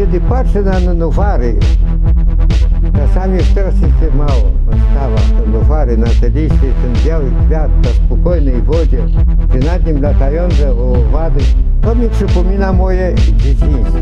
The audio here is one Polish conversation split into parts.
kiedy patrzę na nenufary, czasami strasznie się mało stawa nenufary na te liście, ten biały kwiat na spokojnej wodzie, czy nad nim latające owady, to mi przypomina moje dzieciństwo.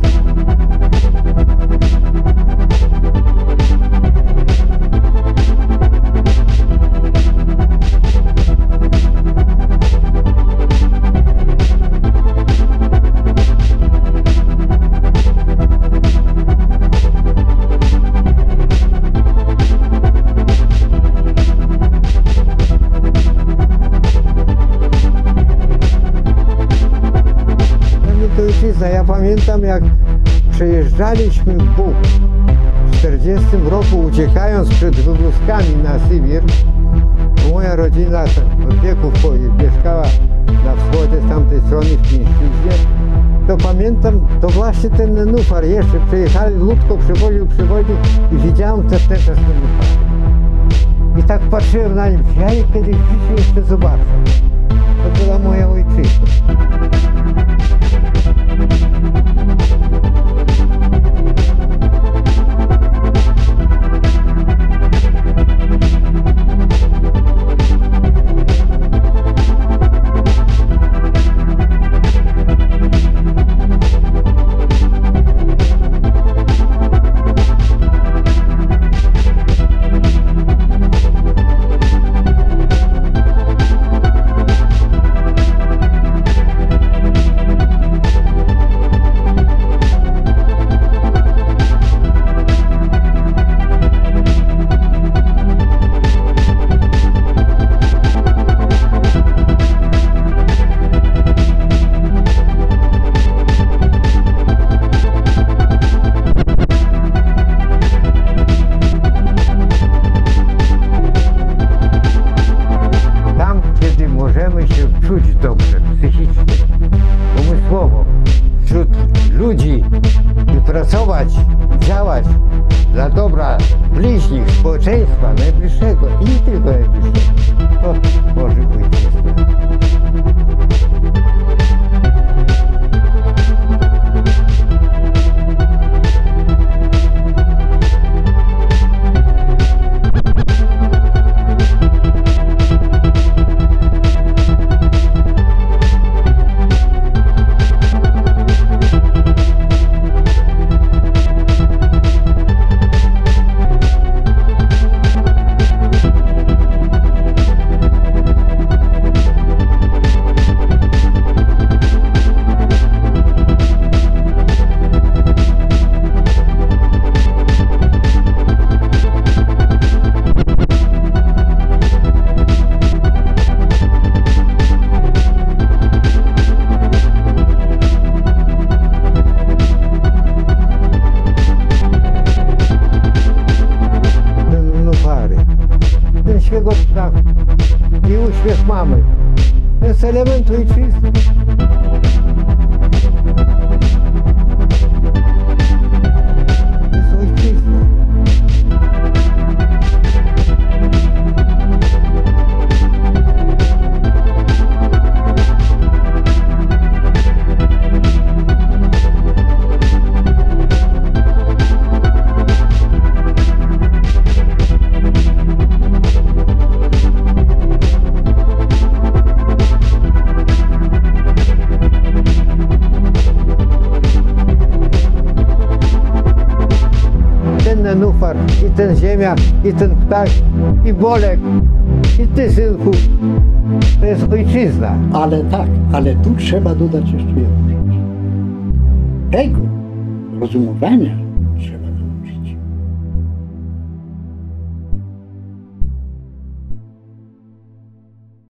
Ja pamiętam, jak przejeżdżaliśmy Bóg w 40 roku, uciekając przed wywózkami na Sybir. Moja rodzina od wieków mieszkała na wschodzie, z tamtej strony w Pińszczyźnie. To pamiętam, to właśnie ten nenufar jeszcze przejechali, ludko przywoził i widziałem też nenufar. I tak patrzyłem na nim, ja je kiedyś w życiu jeszcze zobaczę. To była moja ojczyzna. Możemy się czuć dobrze, psychicznie, umysłowo, wśród ludzi i pracować, działać dla dobra bliźnich, społeczeństwa najbliższego i nie tylko najbliższego. To tworzy ojczyznę. Ten świegot ptaków i uśmiech mamy. To jest element ojczyzny. To jest ojczyzna. Nenufar, i ten ziemia, i ten ptak, i Bolek, i ty, synku, to jest ojczyzna. Ale tak, ale tu trzeba dodać jeszcze jedną rzecz. Tego rozumowania